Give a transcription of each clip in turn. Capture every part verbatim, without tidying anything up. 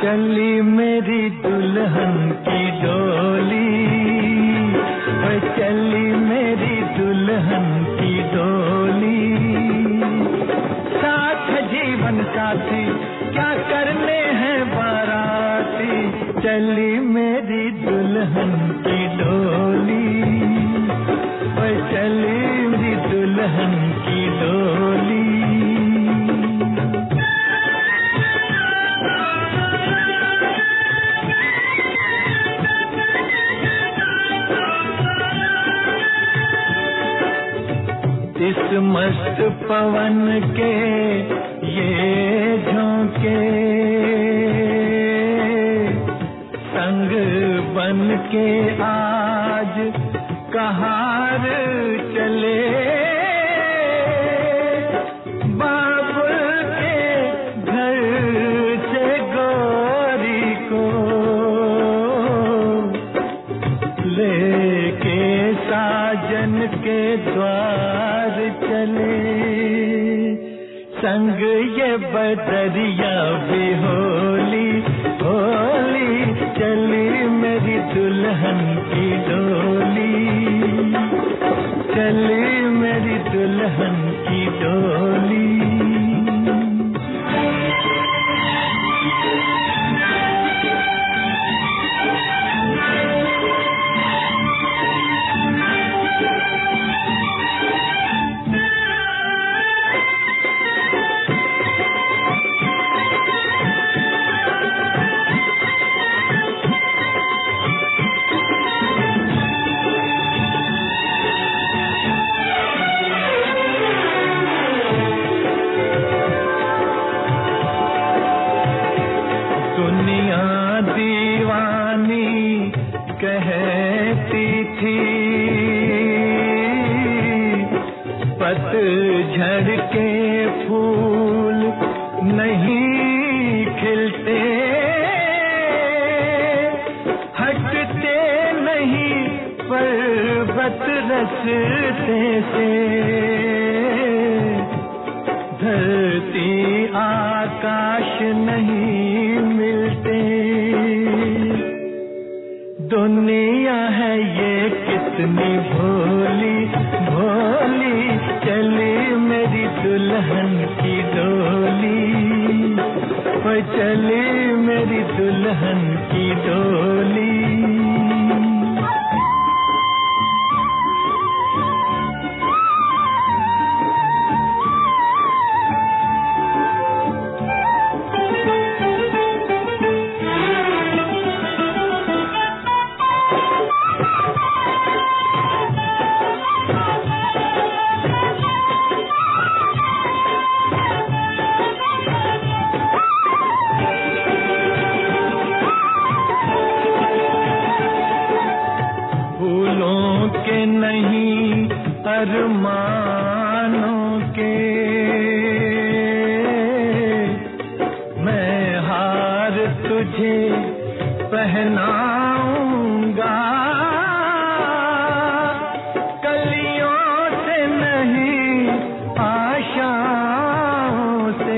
चली मेरी दुल्हन की डोली, ओए चली मेरी दुल्हन की डोली। साथ जीवन साथी क्या करने हैं बाराती, चली मेरी दुल्हन की डोली, ओए चली मेरी दुल्हन की डोली। इस मस्त पवन के ये झोंके संग बन के आज कहार चले, बाबुल के घर से गोरी को लेके साजन के द्वार चले, संग ये बदरिया भी होली होली, चली मेरी दुल्हन की डोली, चली मेरी दुल्हन की डोली। पतझड़ के फूल नहीं खिलते, हटते नहीं पर्वत रस्ते से, धरती आकाश नहीं मिलते। दुनिया है ये कितनी भोली भोली, चली मेरी दुल्हन की डोली, ओए चली मेरी दुल्हन की डोली। नहीं अरमानों के मैं हार तुझे पहनाऊंगा, कलियों से नहीं आशाओं से,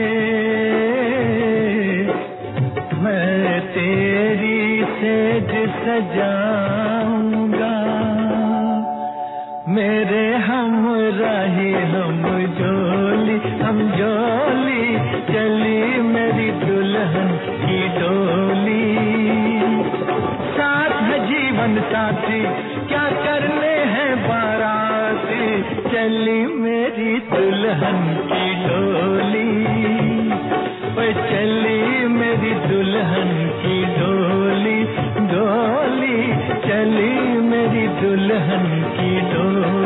मैं तेरी सेज सजाऊंगा। मेरे हमराही हम जोली हम जोली, चली मेरी दुल्हन की डोली। साथ है जीवन साथी क्या करने हैं बाराती, चली मेरी दुल्हन की डोली, ओए चली मेरी दुल्हन की डोली, डोली चली मेरी दुल्हन की डोली।